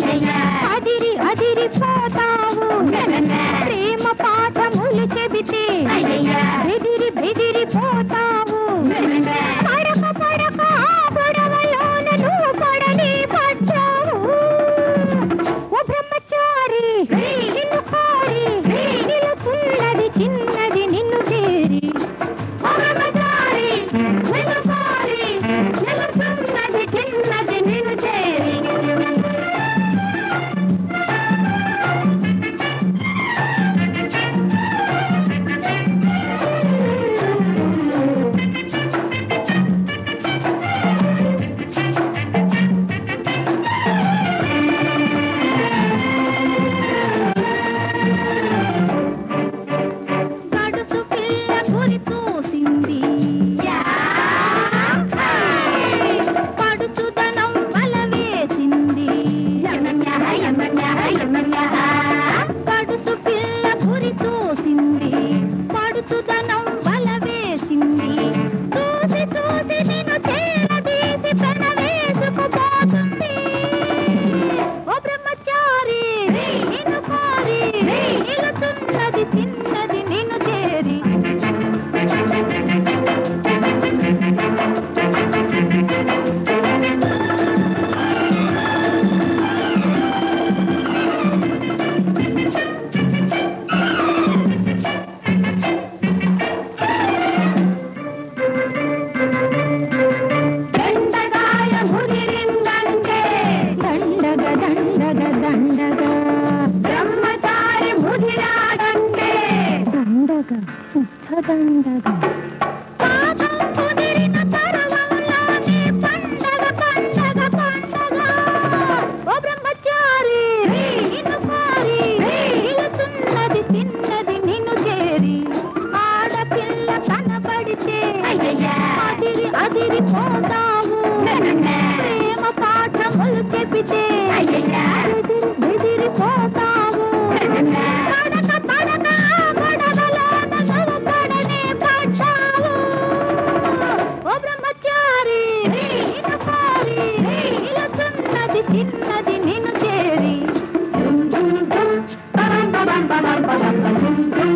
అదిరి అదిరి పోతావు ప్రేమ పాఠములు చెబితే బెదిరి బెదిరి పోతావు పడక పడక గొడవలోన నువ్వు పడని పడ్డావు ఓ బ్రహ్మచారి నిన్ను కోరి నిలుచున్నది చిన్నది నిన్ను చేరి ఓ బ్రహ్మచారి నిన్ను కోరి నిలుచున్నది చిన్నది నిన్ను చేరి ప్రేమ పాఠములు చెబితే బెదిరి పోతావు పడక పడక గొడవలోన నువ్వు పడని పడ్డావు ఓ బ్రహ్మచారి నిన్ను కోరి నిలుచున్నది చిన్నది నిన్ను చేరి